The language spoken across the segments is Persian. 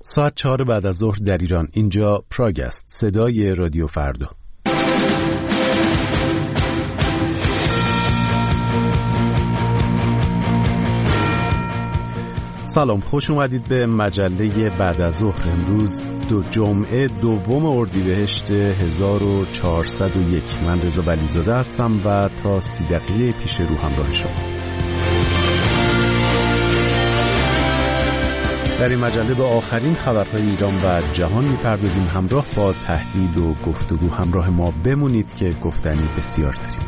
ساعت 4 بعد از ظهر در ایران. اینجا پراگ است، صدای رادیو فردا. سلام، خوش اومدید به مجله بعد از ظهر. امروز جمعه 2 اردیبهشت 1401. من رضا ولیزاده هستم و تا 30 دقیقه پیش رو همراه شما. در این مجله به آخرین خبرهای ایران و جهان می‌پردازیم. همراه با تحلیل و گفتگو همراه ما بمونید که گفتنی بسیار داریم.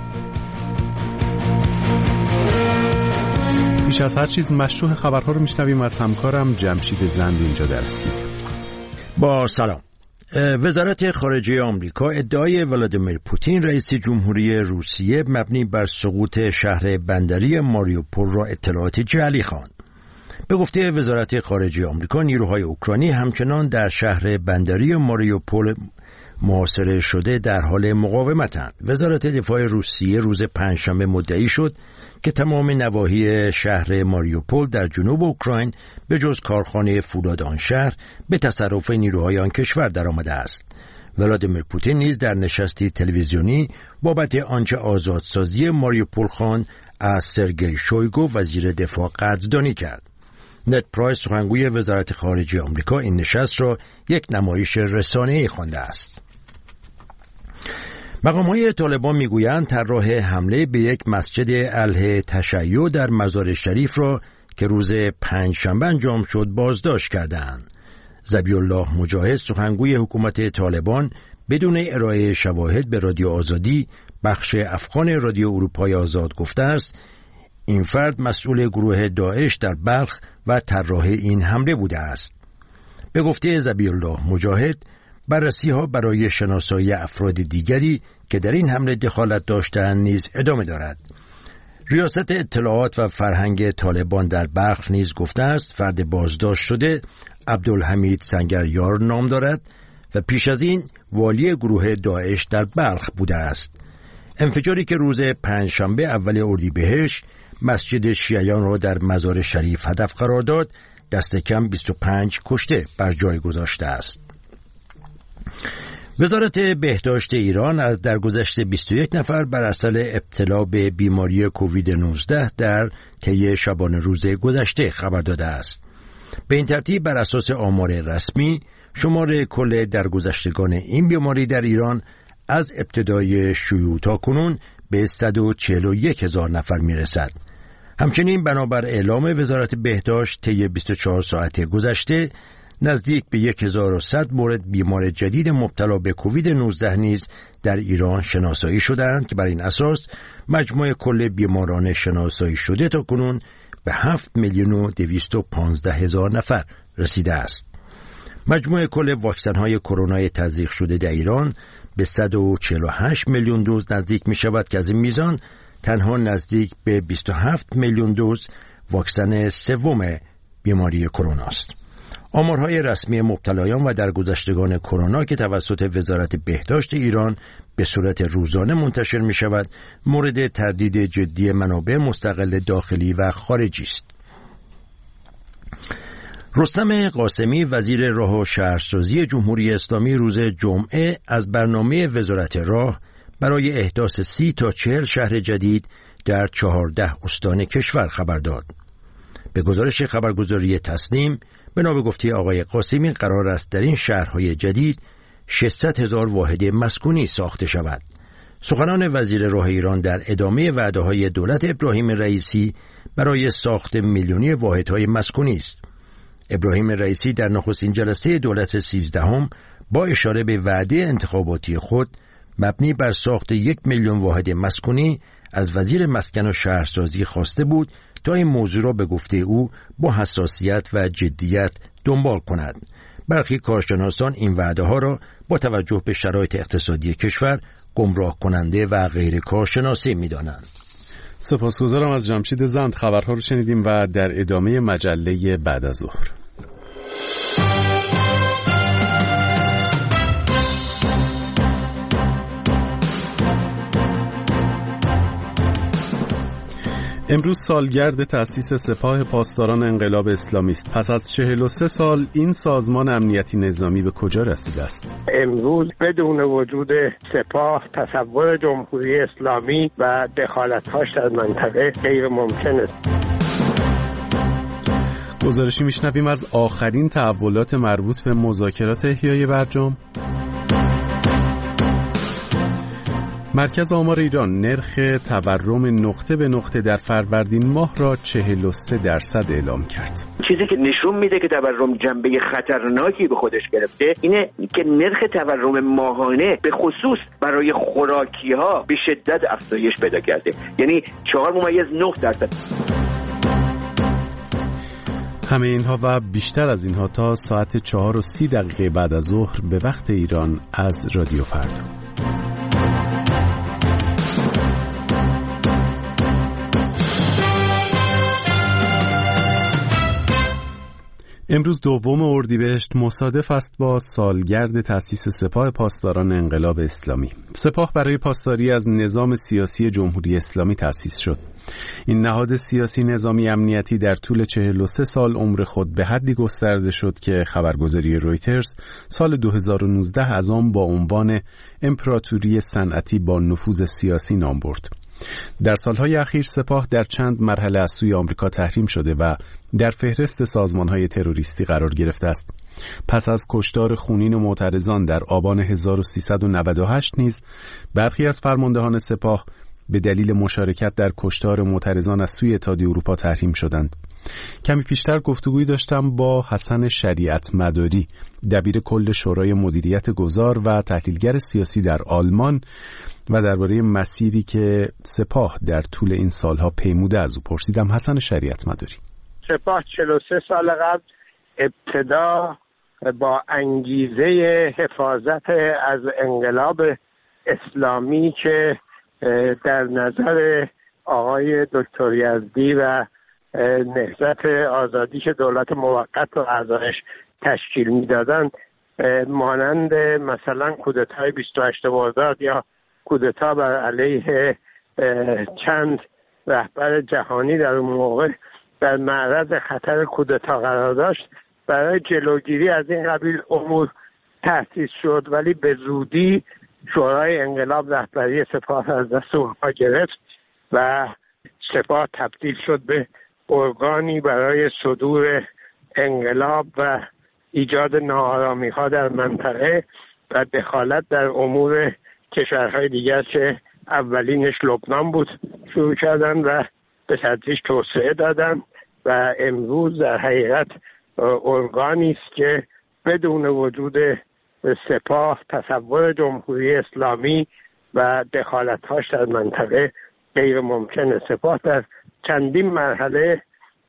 پیش از هر چیز مشروع خبرها رو میشنویم از همکارم جمشید زند اینجا در استودیو. با سلام. وزارت خارجه آمریکا ادعای ولادیمیر پوتین رئیس جمهوری روسیه مبنی بر سقوط شهر بندری ماریوپول را اطلاعات جعلی خواند. به گفته وزارت خارجه آمریکا، نیروهای اوکراینی همچنان در شهر بندری ماریوپول محاصره شده در حال مقاومتند. وزارت دفاع روسیه روز پنجشنبه مدعی شد که تمام نواحی شهر ماریوپول در جنوب اوکراین به جز کارخانه فولاد آن شهر به تصرف نیروهای آن کشور درآمده است. ولادیمیر پوتین نیز در نشستی تلویزیونی بابت آنچه آزادسازی ماریوپول خواند از سرگئی شویگو وزیر دفاع قدردانی کرد. نت پرایس سخنگوی وزارت خارجه آمریکا این نشست را یک نمایش رسانه‌ای خوانده است. مقام‌های طالبان میگویند طراح حمله به یک مسجد اهل تشیع در مزار شریف را که روز پنجشنبه انجام شد بازداشت کردند. ذبیح الله مجاهد سخنگوی حکومت طالبان بدون ارائه شواهد به رادیو آزادی بخش افغان رادیو اروپای آزاد گفته است این فرد مسئول گروه داعش در بلخ و طراح این حمله بوده است. به گفته ذبیح الله مجاهد، بررسی‌ها برای شناسایی افراد دیگری که در این حمله دخالت داشتند نیز ادامه دارد. ریاست اطلاعات و فرهنگ طالبان در بلخ نیز گفته است فرد بازداشت شده عبدالحمید سنگریار نام دارد و پیش از این والی گروه داعش در بلخ بوده است. انفجاری که روز پنجشنبه اول اردیبهشت مسجد شیعیان را در مزار شریف هدف قرار داد، دست کم 25 کشته بر جای گذاشته است. وزارت بهداشت ایران از درگذشت 21 نفر بر اثر ابتلا به بیماری کووید 19 در طی شبانه روز گذشته خبر داده است. به این ترتیب بر اساس آمار رسمی شمار کل درگذشتگان این بیماری در ایران از ابتدای شیوع تا کنون به 141,000 نفر میرسد. همچنین بنابر اعلام وزارت بهداشت طی 24 ساعت گذشته نزدیک به 1100 مورد بیمار جدید مبتلا به کووید 19 نیز در ایران شناسایی شدند که بر این اساس مجموع کل بیماران شناسایی شده تا کنون به 7,215,000 نفر رسیده است. مجموع کل واکسن‌های کرونا تزریق شده در ایران به 148 میلیون دوز نزدیک می شود که از این میزان تنها نزدیک به 27 میلیون دوز واکسن سوم بیماری کرونا است. آمارهای رسمی مبتلایان و درگذشتگان کرونا که توسط وزارت بهداشت ایران به صورت روزانه منتشر می شود مورد تردید جدی منابع مستقل داخلی و خارجی است. رستم قاسمی وزیر راه و شهرسازی جمهوری اسلامی روز جمعه از برنامه وزارت راه برای احداث 30 تا 40 شهر جدید در 14 استان کشور خبر داد. به گزارش خبرگزاری تسنیم بنا به گفته آقای قاسمی قرار است در این شهرهای جدید 600,000 واحد مسکونی ساخته شود. سخنان وزیر راه ایران در ادامه وعده‌های دولت ابراهیم رئیسی برای ساخت میلیونی واحدهای مسکونی است. ابراهیم رئیسی در نخستین جلسه دولت 13 با اشاره به وعده انتخاباتی خود مبنی بر ساخت 1 میلیون واحد مسکونی از وزیر مسکن و شهرسازی خواسته بود تا این موضوع را به گفته او با حساسیت و جدیت دنبال کند. برخی کارشناسان این وعده ها را با توجه به شرایط اقتصادی کشور گمراه کننده و غیر کارشناسی می دانند. سپاسگزارم از جمشید زند. خبرها رو شنیدیم و در ادامه مجله بعد از ظهر. امروز سالگرد تأسیس سپاه پاسداران انقلاب اسلامی است. پس از 43 سال این سازمان امنیتی نظامی به کجا رسیده است؟ امروز بدون وجود سپاه تصور جمهوری اسلامی و دخالت‌هاش در منطقه غیر ممکن است. گزارشی میشنویم از آخرین تحولات مربوط به مذاکرات احیای برجام. مرکز آمار ایران نرخ تورم نقطه به نقطه در فروردین ماه را 43% اعلام کرد. چیزی که نشون میده که تورم جنبه خطرناکی به خودش گرفته اینه که نرخ تورم ماهانه به خصوص برای خوراکی‌ها به شدت افزایش پیدا کرده، یعنی 4.9%. همه اینها و بیشتر از اینها تا ساعت 4:30 بعد از ظهر به وقت ایران از رادیو فردا. امروز 2 اردیبهشت مصادف است با سالگرد تأسیس سپاه پاسداران انقلاب اسلامی. سپاه برای پاسداری از نظام سیاسی جمهوری اسلامی تأسیس شد. این نهاد سیاسی نظامی امنیتی در طول 43 سال عمر خود به حدی گسترده شد که خبرگزاری رویترز سال 2019 از آن با عنوان امپراتوری صنعتی با نفوذ سیاسی نام برد. در سالهای اخیر سپاه در چند مرحله از سوی آمریکا تحریم شده و در فهرست سازمانهای تروریستی قرار گرفته است. پس از کشتار خونین معترضان در آبان 1398 نیز برخی از فرماندهان سپاه به دلیل مشارکت در کشتار معترضان از سوی اتحادیه اروپا تحریم شدند. کمی پیشتر گفتگویی داشتم با حسن شریعت مداری، دبیر کل شورای مدیریت گذار و تحلیلگر سیاسی در آلمان، و درباره مسیری که سپاه در طول این سالها پیموده از او پرسیدم. حسن شریعت مداری: سپاه 43 سال قبل ابتدا با انگیزه حفاظت از انقلاب اسلامی که در نظر آقای دکتر یزدی و نهضت آزادی که دولت موقت و اعضایش تشکیل میدادند، مانند مثلا کودتای 28 مرداد یا کودتا بر علیه چند رهبر جهانی در اون موقع در معرض خطر کودتا قرار داشت، برای جلوگیری از این قبیل امور تأسیس شد، ولی به زودی شورای انقلاب رهبری سپاه از دست اونها گرفت و سپاه تبدیل شد به ارگانی برای صدور انقلاب و ایجاد ناآرامی‌ها در منطقه و دخالت در امور کشورهای دیگر که اولینش لبنان بود شروع کردن و به تدریج توسعه دادن و امروز در حقیقت ارگانی است که بدون وجود سپاه تصور جمهوری اسلامی و دخالت‌هاش در منطقه غیر ممکنه. سپاه در چندین مرحله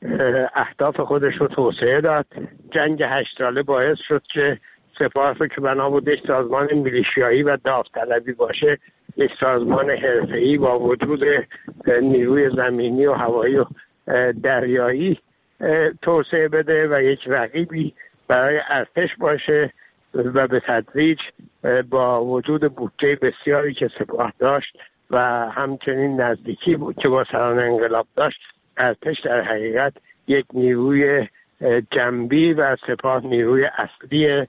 اهداف خودش رو توسعه داد. جنگ 8 ساله باعث شد که سپاه رو که بنا بود یک سازمان میلیشیایی و داوطلبی باشه، یک سازمان حرفه‌ای با وجود نیروی زمینی و هوایی و دریایی توسعه بده و یک رقیبی برای ارتش باشه و به تدریج با وجود بودجه بسیاری که سپاه داشت و همچنین نزدیکی بود که با سران انقلاب داشت، ارتش در حقیقت یک نیروی جنبی و سپاه نیروی اصلی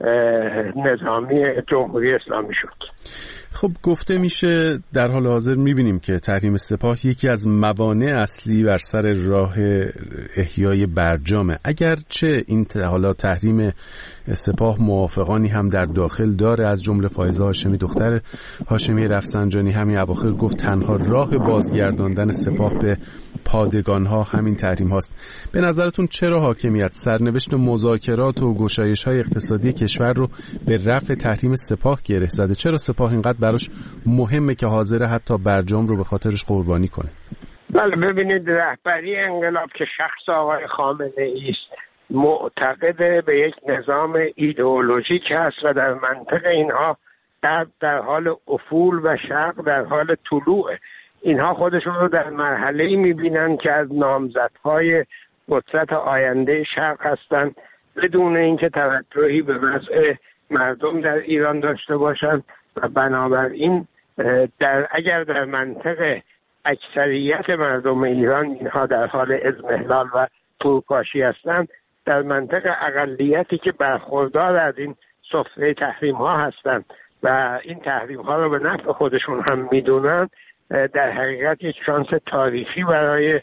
نظامی جمهوری اسلامی شد. خب گفته میشه در حال حاضر میبینیم که تحریم سپاه یکی از موانع اصلی بر سر راه احیای برجامه. اگرچه این حالا تحریم سپاه موافقانی هم در داخل داره، از جمله فائزه هاشمی دختر هاشمی رفسنجانی همین اواخر گفت تنها راه بازگرداندن سپاه به پادگانها همین تحریم هاست. به نظرتون چرا حاکمیت سرنوشت مذاکرات و گشایش‌های اقتصادی کشور رو به رفع تحریم سپاه گره زده؟ چرا سپاه اینقدر براش مهمه که حاضره حتی برجام رو به خاطرش قربانی کنه؟ بله، ببینید رهبری انقلاب که شخص آقای خامنه‌ای است معتقد به یک نظام ایدئولوژیک هست و در منطقه اینها در حال افول و شرق در حال طلوع. اینها خودشون رو در مرحله‌ای می‌بینن که از نامزدهای قدرت آینده شرق هستند، بدون اینکه توجهی به وضع مردم در ایران داشته باشند و بنابراین اگر در منطقه اکثریت مردم ایران اینها در حال اضمحلال و فروپاشی هستند، در منطقه اقلیتی که برخوردار از این سفره تحریم ها هستند و این تحریم ها رو به نفع خودشون هم میدونن، در حقیقت یک شانس تاریخی برای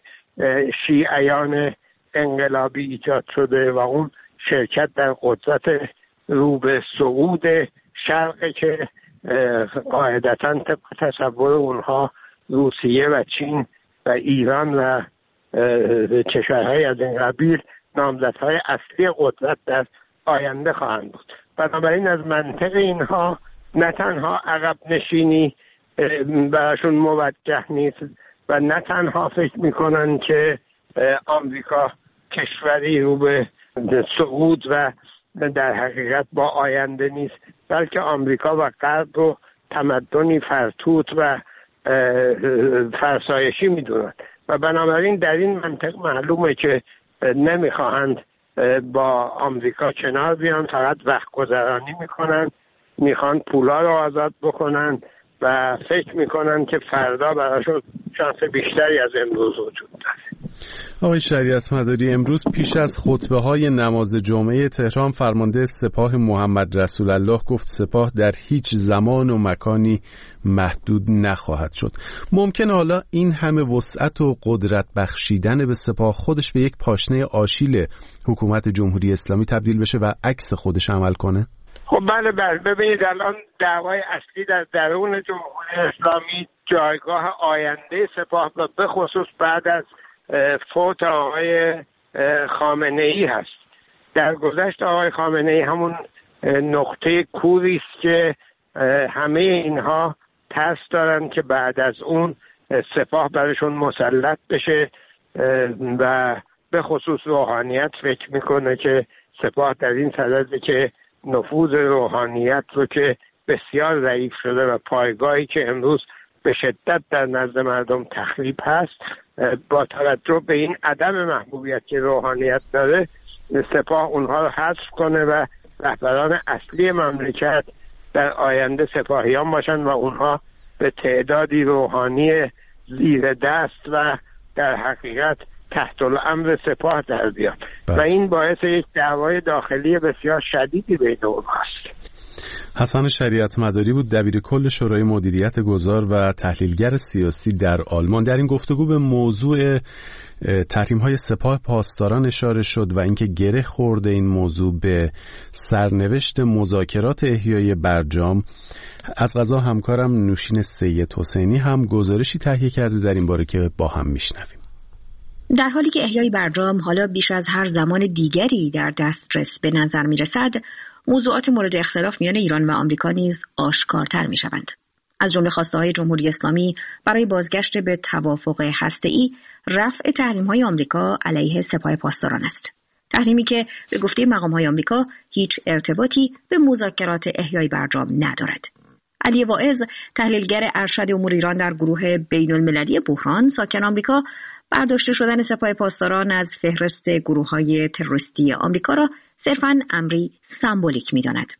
شیعیان انقلابی ایجاد شده و اون شرکت در قدرت رو به صعود شرق که قاعدتاً طبق تصور اونها روسیه و چین و ایران و کشورهای از این قبیل نامزدهای اصلی قدرت در آینده خواهند بود. بنابراین از منطق اینها نه تنها عقب نشینی براشون موجه نیست و نه تنها فکر میکنن که آمریکا کشوری رو به صعود و در حقیقت با آینده نیست، بلکه آمریکا و غرب رو تمدنی فرتوت و فرسایشی میدونن و بنابراین در این منطق معلومه که نمیخواهند با آمریکا کنار بیان، فقط وقت گذرانی میکنن، میخوان پولا رو آزاد بکنن و فکر میکنن که فردا براشون شانس بیشتری از امروز وجود داره. آقای شریعت مداری، امروز پیش از خطبه‌های نماز جمعه تهران فرمانده سپاه محمد رسول الله گفت سپاه در هیچ زمان و مکانی محدود نخواهد شد. ممکنه حالا این همه وسعت و قدرت بخشیدن به سپاه خودش به یک پاشنه آشیل حکومت جمهوری اسلامی تبدیل بشه و عکس خودش عمل کنه؟ خب بله ببینید الان دعوای اصلی در درون جمهوری اسلامی جایگاه آینده سپاه و به خصوص بعد از فوت آقای خامنه ای هست. در گذشت آقای خامنه ای همون نقطه کوری است که همه اینها ترس دارن که بعد از اون سپاه برشون مسلط بشه و به خصوص روحانیت فکر میکنه که سپاه در این صدده که نفوذ روحانیت رو که بسیار ضعیف شده و پایگاهی که امروز به شدت در نزد مردم تخریب هست، با توجه به این عدم محبوبیت که روحانیت داره سپاه اونها رو حذف کنه و رهبران اصلی مملکت در آینده سپاهیان باشن و اونها به تعدادی روحانی زیر دست و در حقیقت تحت الامر سپاه در بیاد و این باعث یک دعوای داخلی بسیار شدیدی بین اونهاست. حسن شریعت مداری بود، دبیر کل شورای مدیریت گذار و تحلیلگر سیاسی در آلمان. در این گفتگو به موضوع تحریم‌های سپاه پاسداران اشاره شد و اینکه گره خورده این موضوع به سرنوشت مذاکرات احیای برجام. از قضا همکارم نوشین سید حسینی هم گزارشی تهیه کرده در این باره که با هم میشنویم. در حالی که احیای برجام حالا بیش از هر زمان دیگری در دسترس به نظر می رسد، موضوعات مورد اختلاف میان ایران و آمریکا نیز آشکارتر می شوند. از جمله خواسته‌های جمهوری اسلامی برای بازگشت به توافق هسته‌ای، رفع تحریم‌های آمریکا علیه سپاه پاسداران است. تحریمی که به گفته مقام‌های آمریکا هیچ ارتباطی به مذاکرات احیای برجام ندارد. علی واعظ، تحلیلگر ارشد امور ایران در گروه بین‌المللی بحران ساکن آمریکا، برداشته شدن سپاه پاسداران از فهرست گروه‌های تروریستی آمریکا را صرفاً امری سمبولیک می‌داند.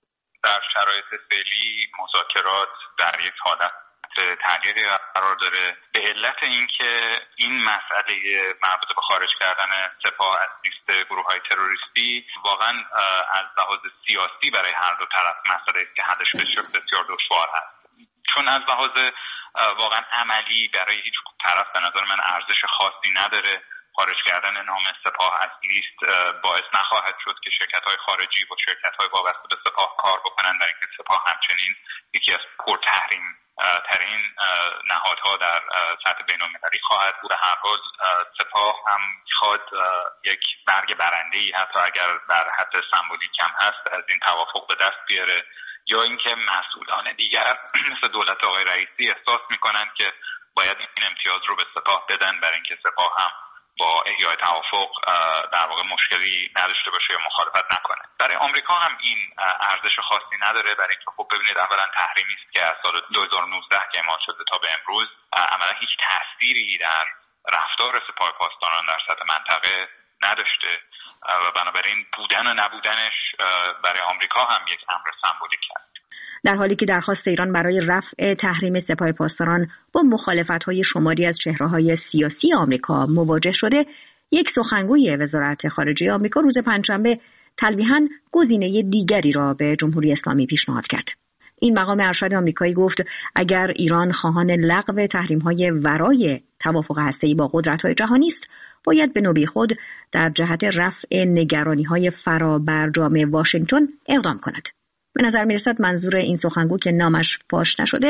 در شرایط فعلی مذاکرات در یک حالت تعلیقی قرار داره به علت اینکه این مسئله مربوط به خارج کردن سپاه از لیست گروه‌های تروریستی واقعاً از لحاظ سیاسی برای هر دو طرف مسئله است که حلش بسیار دشوار هست، چون از لحاظ واقعاً عملی برای هیچ طرف به نظر من ارزش خاصی نداره. خارج کردن نام سپاه از لیست باعث نخواهد شد که شرکت‌های خارجی با شرکت‌های وابسته به سپاه کار بکنن، برای اینکه سپاه همچنین یکی از پرتحریم ترین نهادها در سطح بین‌المللی خواهد بود. به هر حال سپاه هم می‌خواد یک برگ برنده‌ای حتی اگر در حد سمبولیک هم هست از این توافق به دست بیاره، یا اینکه مسئولان دیگر مثل دولت آقای رئیسی احساس می‌کنند که باید این امتیاز رو به سپاه بدن برای اینکه سپاه هم با احیای توافق در واقع مشکلی نداشته باشه یا مخالفت نکنه. برای آمریکا هم این ارزش خاصی نداره، برای اینکه خب ببینید اولا تحریمی است که از سال 2019 که اعمال شده تا به امروز عملا هیچ تأثیری در رفتار سپاه پاسداران در سطح منطقه نداشته و بنابراین بودن و نبودنش برای آمریکا هم یک امر سمبولیک است. در حالی که درخواست ایران برای رفع تحریم سپاه پاسداران با مخالفت‌های شماری از چهره‌های سیاسی آمریکا مواجه شده، یک سخنگوی وزارت خارجه آمریکا روز پنجشنبه تلویحاً گزینه دیگری را به جمهوری اسلامی پیشنهاد کرد. این مقام ارشد آمریکایی گفت اگر ایران خواهان لغو تحریم‌های ورای توافق هسته‌ای با قدرت‌های جهانی است، باید به نوبه خود در جهت رفع نگرانی‌های فرابرجام واشنگتن اقدام کند. به نظر می‌رسد منظور این سخنگو که نامش فاش نشده،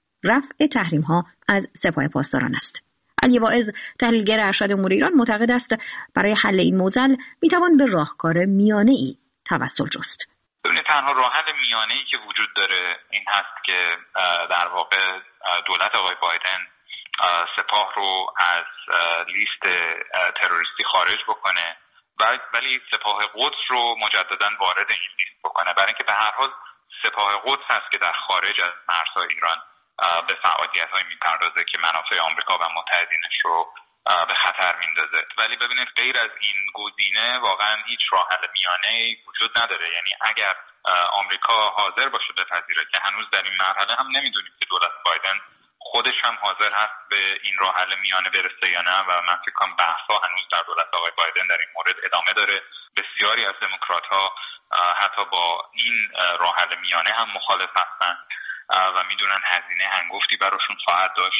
رفع تحریم‌ها از سپاه پاسداران است. علی واعظ، تحلیلگر ارشد امور ایران، معتقد است برای حل این معضل می‌توان به راهکار میانه‌ای توسل جست. تنها راه حل میانه‌ای که وجود داره این هست که در واقع دولت آقای بایدن سپاه رو از لیست تروریستی خارج بکنه، ولی سپاه قدس رو مجددا وارد این لیست بکنه، برای اینکه به هر حال سپاه قدس هست که در خارج از مرزهای ایران به فعالیت‌های میپردازه که منافع آمریکا و متحدینش رو به خطر میندازه. ولی ببینید غیر از این گزینه واقعا هیچ راه حل میانه‌ای وجود نداره. یعنی اگر آمریکا حاضر باشه بپذیره که هنوز در این مرحله هم نمیدونیم که دولت بایدن خودش هم حاضر هست به این راه حل میانه برسه یا نه، و من فکر کنم بحث‌ها هنوز در دولت آقای بایدن در این مورد ادامه داره. بسیاری از دموکرات‌ها حتی با این راه حل میانه هم مخالف هستند و میدونن هزینه هنگفتی براشون خواهد داشت.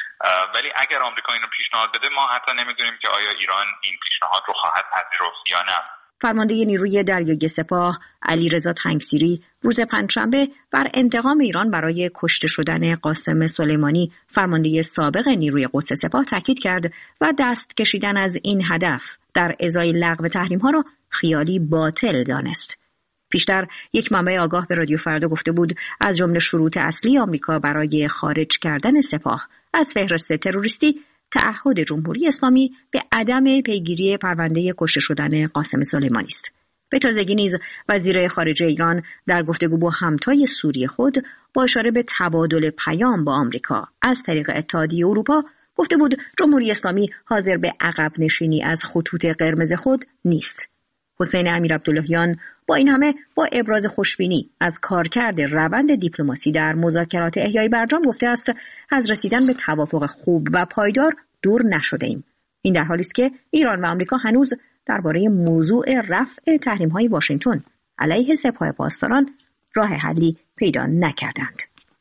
ولی اگر آمریکا اینو پیشنهاد بده، ما حتی نمیدونیم که آیا ایران این پیشنهاد رو خواهد پذیرفت یا نه. فرمانده نیروی دریایی سپاه علیرضا تنگسیری روز پنجشنبه بر انتقام ایران برای کشته شدن قاسم سلیمانی، فرمانده سابق نیروی قدس سپاه، تاکید کرد و دست کشیدن از این هدف در ازای لغو تحریم‌ها را خیالی باطل دانست. پیشتر یک منبع آگاه به رادیو فردا گفته بود از جمله شروط اصلی آمریکا برای خارج کردن سپاه از فهرست تروریستی تعهد جمهوری اسلامی به عدم پیگیری پرونده کشته شدن قاسم سلیمانی است. به تازگی نیز وزیر خارجه ایران در گفتگو با همتای سوری خود با اشاره به تبادل پیام با آمریکا از طریق اتحادیه اروپا گفته بود جمهوری اسلامی حاضر به عقب نشینی از خطوط قرمز خود نیست. حسین امیرعبداللهیان با این همه با ابراز خوشبینی از کارکرد روند دیپلماسی در مذاکرات احیای برجام گفته است از رسیدن به توافق خوب و پایدار دور نشده ایم. این در حالی است که ایران و آمریکا هنوز درباره موضوع رفع تحریم‌های واشنگتن علیه سپاه پاسداران راه حلی پیدا نکردند.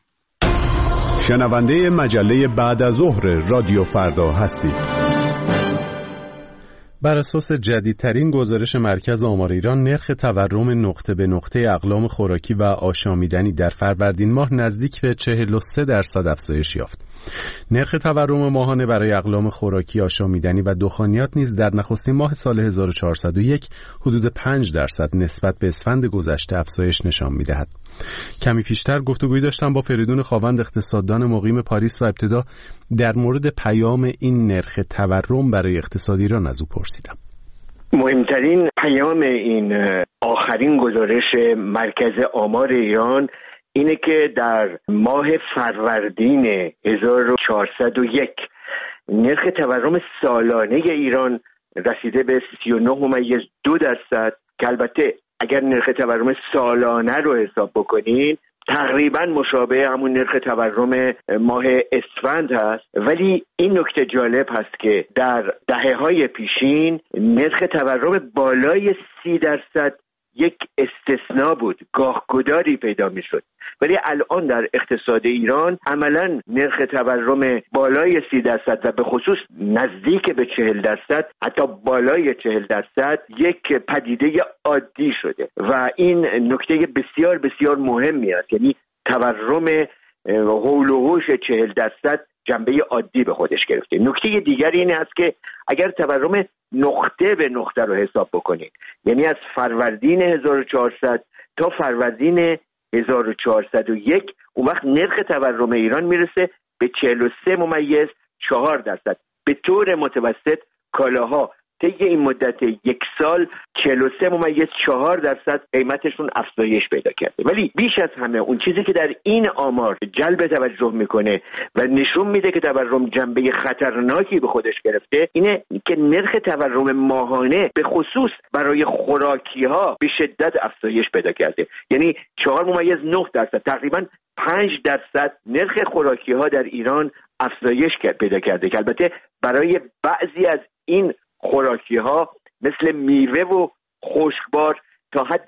شنونده مجله بعد از ظهر رادیو فردا هستید. بر اساس جدیدترین گزارش مرکز آمار ایران، نرخ تورم نقطه به نقطه اقلام خوراکی و آشامیدنی در فروردین ماه نزدیک به 43% افزایش یافت. نرخ تورم ماهانه برای اقلام خوراکی، آشامیدنی و دخانیات نیز در نخستین ماه سال 1401 حدود 5% نسبت به اسفند گذشته افزایش نشان می‌دهد. کمی پیشتر گفتگویی داشتم با فریدون خاوند، اقتصاددان مقیم پاریس، و ابتدا در مورد پیام این نرخ تورم برای اقتصاد ایران از او پرسیدم. مهمترین پیام این آخرین گزارش مرکز آمار ایران اینه که در ماه فروردین 1401 نرخ تورم سالانه ایران رسیده به 39.2%، که البته اگر نرخ تورم سالانه رو حساب بکنین تقریبا مشابه همون نرخ تورم ماه اسفند هست. ولی این نکته جالب هست که در دهه‌های پیشین نرخ تورم بالای 30% یک استثناء بود، گاهگداری پیدا می شد. ولی الان در اقتصاد ایران عملا نرخ تورم بالای 30% و به خصوص نزدیک به 40%، حتی بالای 40% یک پدیده عادی شده و این نکته بسیار بسیار مهمی است. یعنی تورم حول و حوش 40% جنبه عادی به خودش گرفته. نکته دیگری این است که اگر تورم نقطه به نقطه رو حساب بکنید، یعنی از فروردین 1400 تا فروردین 1401، اون وقت نرخ تورم ایران میرسه به 43.4%. به طور متوسط کالاها طی این مدت یک سال 43.4% قیمتشون افزایش پیدا کرده. ولی بیش از همه اون چیزی که در این آمار جلب توجه میکنه و نشون میده که تورم جنبه خطرناکی به خودش گرفته اینه که نرخ تورم ماهانه به خصوص برای خوراکی ها به شدت افزایش پیدا کرده. یعنی 4.9%، تقریبا 5% نرخ خوراکی ها در ایران افزایش پیدا کرده که البته برای بعضی از این خوراکی ها مثل میوه و خشکبار تا حد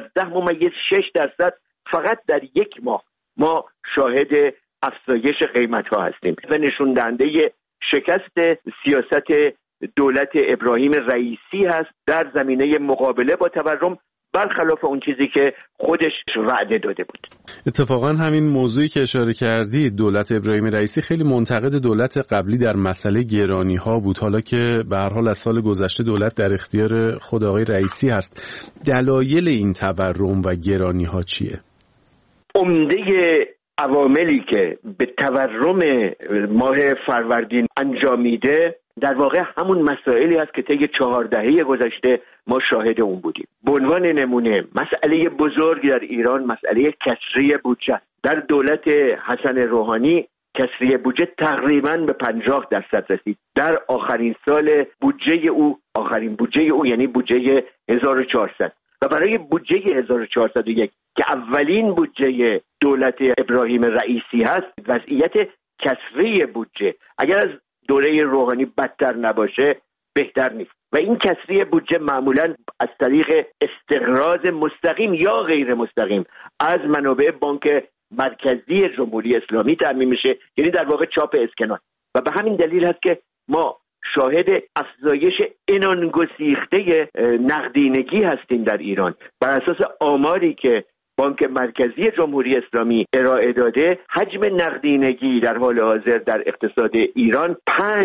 11.6% فقط در یک ماه ما شاهد افزایش قیمت ها هستیم و نشون دهنده شکست سیاست دولت ابراهیم رئیسی هست در زمینه مقابله با تورم، برخلاف اون چیزی که خودش وعده داده بود. اتفاقا همین موضوعی که اشاره کردی، دولت ابراهیم رئیسی خیلی منتقد دولت قبلی در مسئله گرانی ها بود، حالا که به هر حال از سال گذشته دولت در اختیار خود آقای رئیسی هست. دلایل این تورم و گرانی ها چیه؟ عمده عواملی که به تورم ماه فروردین انجامیده در واقع همون مسائلی هست که طی 4 دهه گذشته ما شاهد اون بودیم. به عنوان نمونه مسئله بزرگ در ایران مسئله کسری بودجه. در دولت حسن روحانی کسری بودجه تقریباً به 50% رسید. در آخرین سال بودجه او، آخرین بودجه او یعنی بودجه 1400 و برای بودجه 1401 که اولین بودجه دولت ابراهیم رئیسی هست، وضعیت کسری بودجه اگر از دوره روحانی بدتر نباشه بهتر نیست و این کسری بودجه معمولاً از طریق استقراض مستقیم یا غیر مستقیم از منابع بانک مرکزی جمهوری اسلامی تامین میشه، یعنی در واقع چاپ اسکناس. و به همین دلیل هست که ما شاهد افزایش عنانگسیخته نقدینگی هستیم در ایران. بر اساس آماری که بانک مرکزی جمهوری اسلامی ارائه داده، حجم نقدینگی در حال حاضر در اقتصاد ایران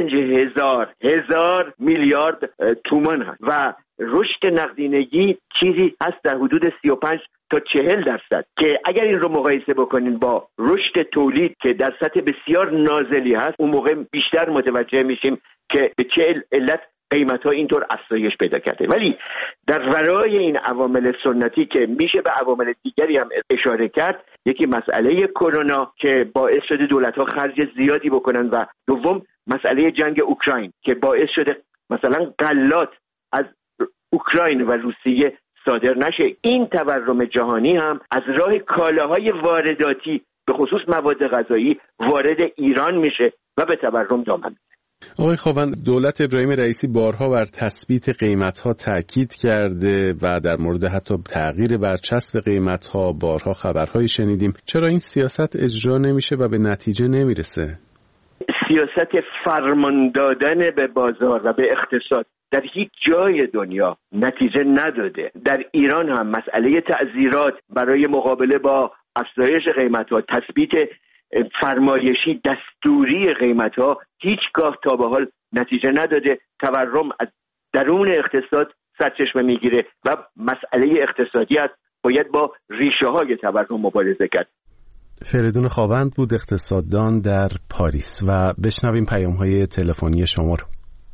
5000 میلیارد تومان هست و رشد نقدینگی چیزی هست در حدود 35 تا 40% که اگر این رو مقایسه بکنین با رشد تولید که در سطح بسیار نازلی هست، اون موقع بیشتر متوجه میشیم که به چه علت قیمت‌ها اینطور افزایش پیدا کرده. ولی در ورای این عوامل سنتی که میشه به عوامل دیگری هم اشاره کرد، یکی مسئله کرونا که باعث شده دولت‌ها خرج زیادی بکنن و دوم مسئله جنگ اوکراین که باعث شده مثلا غلات از اوکراین و روسیه صادر نشه. این تورم جهانی هم از راه کالاهای وارداتی به خصوص مواد غذایی وارد ایران میشه و به تورم دامن. آقای خاوند، دولت ابراهیم رئیسی بارها بر تثبیت قیمت‌ها تاکید کرده و در مورد حتی تغییر برچسب قیمت‌ها بارها خبرهایی شنیدیم. چرا این سیاست اجرا نمیشه و به نتیجه نمیرسه؟ سیاست فرمان دادن به بازار و به اقتصاد در هیچ جای دنیا نتیجه نداده. در ایران هم مسئله تعزیرات برای مقابله با افزایش قیمت‌ها، تثبیت فرمایشی دستوری قیمت‌ها هیچگاه تا به حال نتیجه نداده. تورم از درون اقتصاد سرچشمه میگیره و مسئله اقتصادی است، باید با ریشه‌های تورم مبارزه کرد. فریدون خاوند بود، اقتصاددان در پاریس. و بشنویم پیام‌های تلفنی شما رو.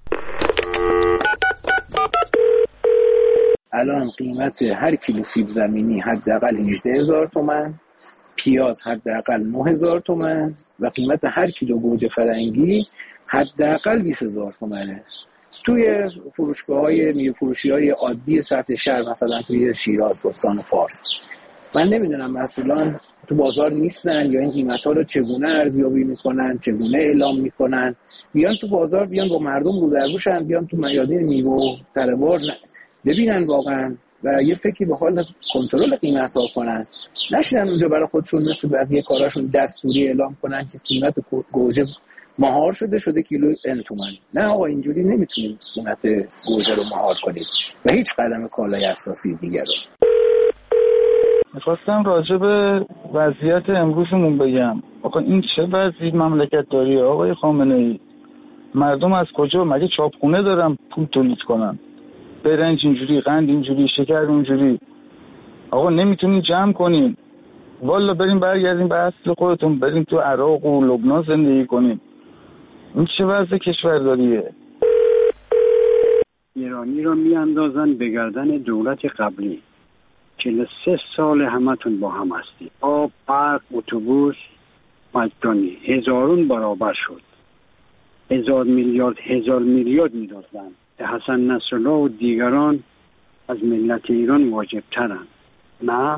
الان قیمت هر کیلو سیب زمینی حداقل 18000 تومان، پیاز حداقل 9000 تومان و قیمت هر کیلو گوجه فرنگی حداقل 20000 تومانه. توی فروشگاه‌های میوه‌فروشی‌های عادی سطح شهر، مثلا توی شیراز، بستان فارس، من نمیدونم مسئولان تو بازار نیستن یا این قیمت‌ها رو چگونه ارزیابی میکنن، چگونه اعلام میکنن. بیان تو بازار، بیان با مردم رو در روشن، بیان تو میادین میوه تره‌بار ببینن واقعا و یه فکری به حال کنترل قیمت‌ها کنن. نشینن اونجا برای خودشون مثل بقیه کاراشون دستوری اعلام کنن که قیمت گوجه مهار شده کیلو n تومان. نه آقا، اینجوری نمیتونید قیمت گوجه رو مهار کنید و هیچ قدم کالای اساسی دیگر رو. میخواستم راجع به وضعیت امروزمون بگم. آقا این چه وضعی مملکت داری آقای خامنه‌ای؟ مردم از کجا مگه چاپخونه دارن پول تولید کنن؟ برنج اینجوری، قند اینجوری، شکر اونجوری. آقا نمیتونین جمع کنین. والا بریم برگردیم به اصل خودتون، بریم تو عراق و لبنان زندگی کنین. این چه وضع کشورداریه؟ ایرانی رو میاندازن به گردن دولت قبلی. 43 سال همتون با هم هستید. آب، برق، اتوبوس مجانی هزارون برابر شد. 1000 میلیارد میدادن. حسن نصرالله و دیگران از ملت ایران واجب ترن. نه؟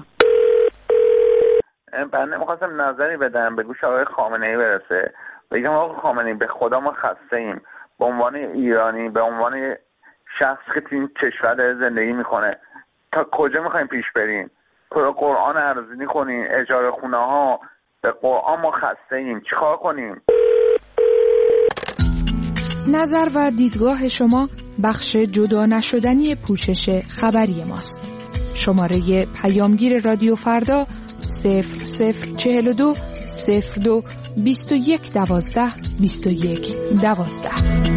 بنده میخواستم نظری بدم به گوش آقای خامنه‌ای برسه. بگم آقای خامنه‌ای به خدا ما خسته ایم. به عنوان ایرانی، به عنوان شخص که تو این کشور زندگی میکنه، تا کجا میخوایم پیش بریم؟ قرآن ارزونی کنیم، اجاره خونه ها، به قرآن ما خسته ایم. چیکار کنیم؟ نظر و دیدگاه شما بخش جدا نشدنی پوشش خبری ماست. شماره پیامگیر رادیو فردا 0042 02 21 12 21 12.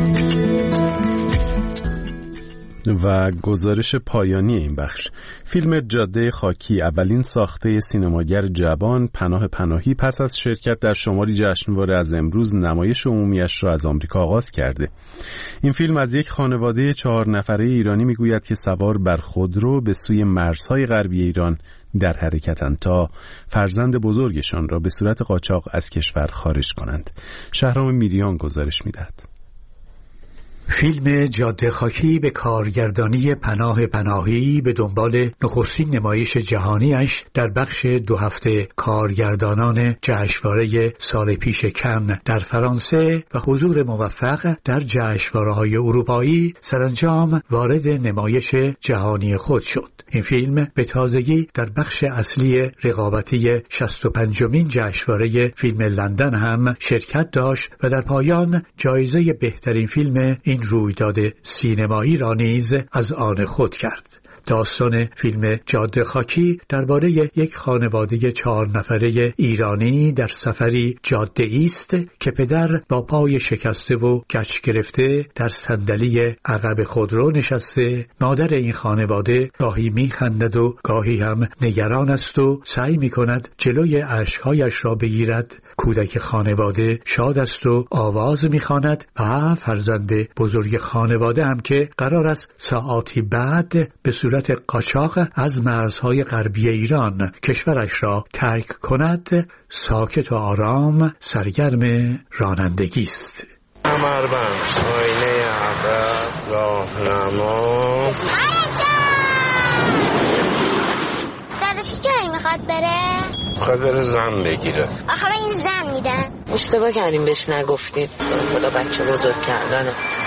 و گزارش پایانی این بخش: فیلم جاده خاکی، اولین ساخته سینماگر جوان پناه پناهی، پس از شرکت در شماری جشنواره از امروز نمایش عمومیش را از آمریکا آغاز کرده. این فیلم از یک خانواده 4 نفره ایرانی میگوید که سوار بر خودرو به سوی مرزهای غربی ایران در حرکتند تا فرزند بزرگشان را به صورت قاچاق از کشور خارج کنند. شهرام میریان گزارش میدهد. فیلم جاده خاکی به کارگردانی پناه پناهی به دنبال نخستین نمایش جهانیش در بخش 2 هفته کارگردانان جشنواره سال پیش کن در فرانسه و حضور موفق در جشنواره‌های اروپایی سرانجام وارد نمایش جهانی خود شد. این فیلم به تازگی در بخش اصلی رقابتی 65مین جشنواره فیلم لندن هم شرکت داشت و در پایان جایزه بهترین فیلم این رویداد سینمایی را نیز از آن خود کرد. داستان فیلم جاده خاکی درباره یک خانواده 4 نفره ایرانی در سفری جاده‌ای است که پدر با پای شکسته و گچ گرفته در صندلی عقب خودرو نشسته، مادر این خانواده گاهی می‌خندد و گاهی هم نگران است و سعی می‌کند جلوی اشک‌هایش را بگیرد. کودک خانواده شاد است و آواز می‌خواند و فرزند بزرگ خانواده هم که قرار است ساعاتی بعد به صورت قاچاق از مرزهای غربی ایران کشورش را ترک کند، ساکت و آرام سرگرم رانندگی است. کمربند، آینه عقب، راهنما. داداش جایی میخواد بره زن بگیره. آخه من این زن میدن. اشتباه کردیم بهش نگفتید. خدا بچه بزرگ کردن.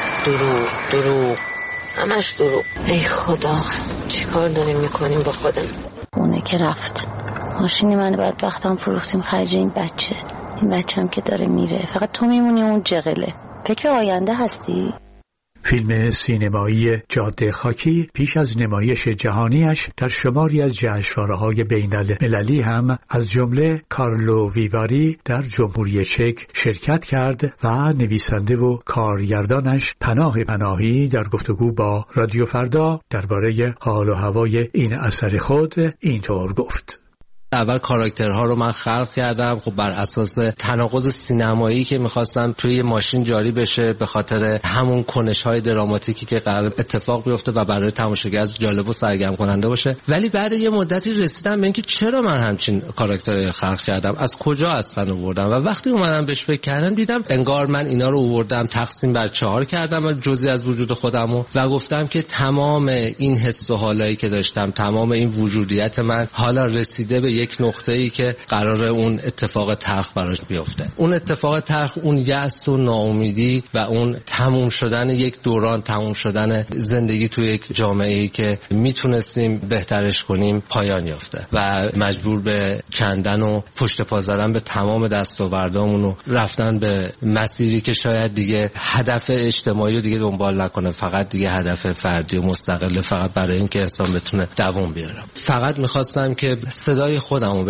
دروغ همش دروغ. ای خدا چی کار داریم میکنیم با خودم؟ اونه که رفت، ماشینی من بدبختم فروختیم خرج این بچه هم که داره میره، فقط تو میمونی اون جغله. فکر آینده هستی؟ فیلم سینمایی جاده خاکی پیش از نمایش جهانیش در شماری از جشنواره‌های بین‌المللی هم از جمله کارلو ویواری در جمهوری چک شرکت کرد و نویسنده و کارگردانش پناه پناهی در گفتگو با رادیو فردا درباره حال و هوای این اثر خود اینطور گفت: اول کاراکترها رو من خلق کردم، خب بر اساس تناقض سینمایی که می‌خواستم توی ماشین جاری بشه، به خاطر همون کنش‌های دراماتیکی که قرار اتفاق بیفته و برای تماشاگر جالب و سرگرم کننده باشه. ولی بعد یه مدتی رسیدم به اینکه چرا من همچین کاراکتری خلق کردم، از کجا اصلا آوردم، و وقتی اومدم بهش فکر کردم دیدم انگار من اینا رو آوردم تقسیم بر 4 کردم جزئی از وجود خودمو و گفتم که تمام این حس و حالایی که داشتم، تمام این وجودیت من حالا رسیده به یک نقطه‌ای که قراره اون اتفاق تلخ براش بیفته. اون اتفاق تلخ، اون یأس و ناامیدی و اون تموم شدن یک دوران، تموم شدن زندگی توی یک جامعه‌ای که میتونستیم بهترش کنیم پایان یافته و مجبور به کندن و پشت پا زدن به تمام دستاوردامون و رفتن به مسیری که شاید دیگه هدف اجتماعی رو دیگه دنبال نکنه، فقط دیگه هدف فردی و مستقل، فقط برای اینکه انسان بتونه دوام بیاره. فقط می‌خواستم که صدای خودمو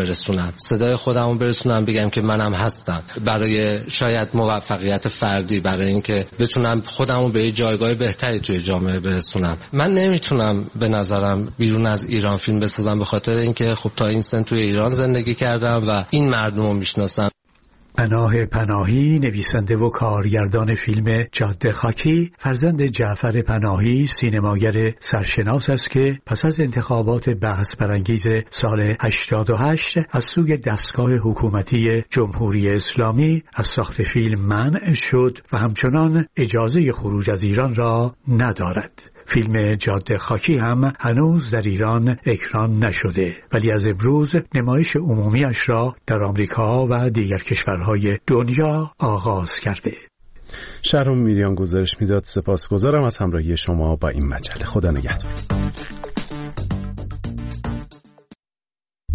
برسونم، بگم که منم هستم برای شاید موفقیت فردی، برای اینکه بتونم خودمو به یه جایگاه بهتری توی جامعه برسونم. من نمیتونم به نظرم بیرون از ایران فیلم بسازم، به خاطر اینکه خب تا این سن توی ایران زندگی کردم و این مردمو میشناسم. پناه پناهی نویسنده و کارگردان فیلم جاده خاکی فرزند جعفر پناهی سینماگر سرشناس است که پس از انتخابات بحث برانگیز سال 88 از سوی دستگاه حکومتی جمهوری اسلامی از ساخت فیلم منع شد و همچنان اجازه خروج از ایران را ندارد. فیلم جاده خاکی هم هنوز در ایران اکران نشده ولی از امروز نمایش عمومیش را در آمریکا و دیگر کشورهای دنیا آغاز کرده. شهرام میریان گزارش میداد. سپاسگزارم از همراهی شما با این مجله. خدا نگهدار.